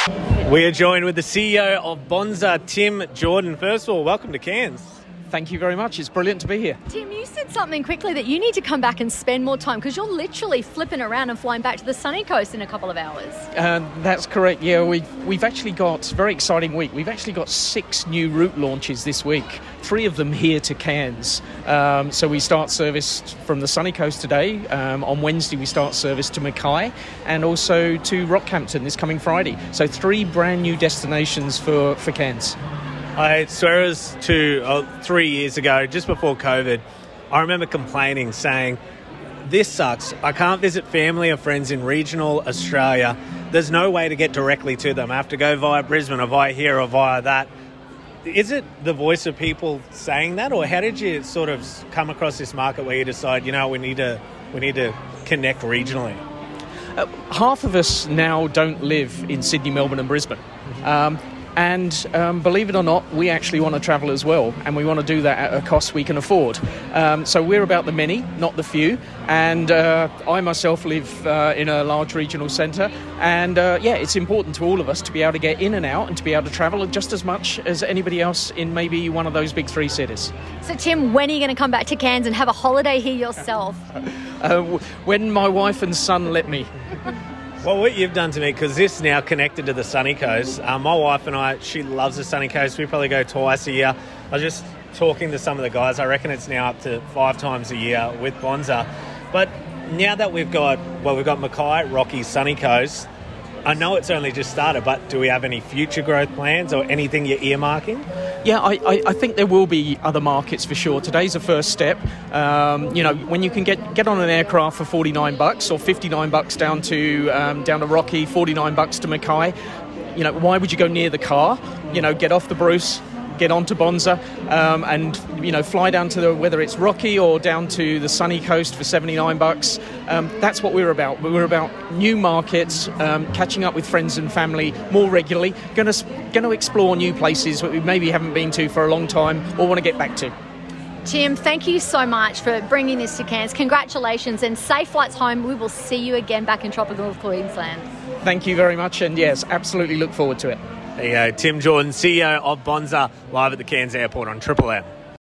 We are joined with the CEO of Bonza, Tim Jordan. First of all, welcome to Cairns. Thank you very much. It's brilliant to be here. Tim, you said something quickly that you need to come back and spend more time because you're literally flipping around and flying back to the sunny coast in a couple of hours. That's correct. Yeah, we've actually got a very exciting week. We've actually got 6 new route launches this week. 3 of them here to Cairns. So we start service from the sunny coast today. On Wednesday we start service to Mackay and also to Rockhampton this coming Friday. So 3 brand new destinations for Cairns. I swear it was 3 years ago, just before COVID, I remember complaining, saying, this sucks. I can't visit family or friends in regional Australia. There's no way to get directly to them. I have to go via Brisbane or via here or via that. Is it the voice of people saying that, or how did you sort of come across this market where you decide, we need to connect regionally? Half of us now don't live in Sydney, Melbourne and Brisbane. And believe it or not, we actually want to travel as well, and we want to do that at a cost we can afford. So we're about the many, not the few. And I myself live in a large regional centre, and it's important to all of us to be able to get in and out and to be able to travel just as much as anybody else in maybe one of those big 3 cities. So Tim, when are you going to come back to Cairns and have a holiday here yourself? When my wife and son let me. Well, what you've done to me, because this is now connected to the sunny coast. My wife and I, she loves the sunny coast. We probably go twice a year. I was just talking to some of the guys. I reckon it's now up to 5 times a year with Bonza. But now that we've got Mackay, Rocky, sunny coast, I know it's only just started, but do we have any future growth plans or anything you're earmarking? Yeah, I think there will be other markets for sure. Today's a first step. When you can get on an aircraft for $49 or $59 down to Rocky, $49 to Mackay, why would you go near the car? Get off the Bruce, get onto Bonza, and fly down to whether it's Rocky or down to the sunny coast for $79. That's what we're about. We're about new markets, catching up with friends and family more regularly. Going to explore new places that we maybe haven't been to for a long time or want to get back to. Tim, thank you so much for bringing this to Cairns. Congratulations and safe flights home. We will see you again back in tropical Queensland. Thank you very much, and yes, absolutely look forward to it. There you go, Tim Jordan, CEO of Bonza, live at the Cairns Airport on Triple M.